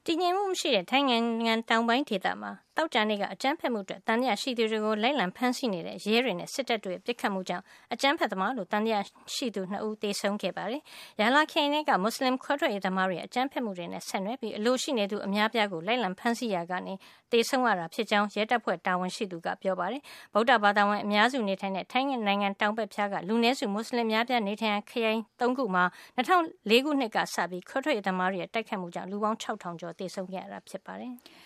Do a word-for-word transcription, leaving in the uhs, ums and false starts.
တည်ငြိမ်မှုမရှိတဲ့ထိုင်းနိုင်ငံတောင်ပိုင်းဒေသမှာတောက်ကြနေ့ကအကြမ်းဖက်မှုအတွက်တန်တရားရှိသူတွေကိုလိုက်လံဖမ်းဆီးနေတဲ့ရဲတွေနဲ့စစ်တပ်တွေပစ်ခတ်မှုကြောင့်အကြမ်းဖက်သမားလို့တန်တရားရှိသူနှစ်ဦးသေဆုံးခဲ့ပါတယ်။ရန်လာခရိုင်ကမွတ်စလင်ခွဲထွက်ရေးသမားတွေအကြမ်းဖက်မှုတွေနဲ့ဆက်နွယ်ပြီးအလိုရှိနေသူအများပြားကိုလိုက်လံဖမ်းဆီးရာကနေသေဆုံးရတာဖြစ်ကြောင်းရဲတပ်ဖွဲ့တာဝန်ရှိသူကပြောပါတယ်။ဗုဒ္ဓဘာသာဝင်အများစုနေထိုင်တဲ့ထိုင်းနိုင်ငံတောင်ဘက်ဖြားကလူနည်းစုမွတ်စလင်များပြားနေထိုင်ရာခရိုင်သုံးခုမှာ၂၀၀၄ခုနှစ်ကစပြီးခွဲထွက်ရေးသမားတွေရဲ့တိုက်ခတ်မှုကြောင့်လူပေါင်း၆ထောင်ကျော်သေဆုံးခဲ့ရတာဖြစ်ပါတယ်။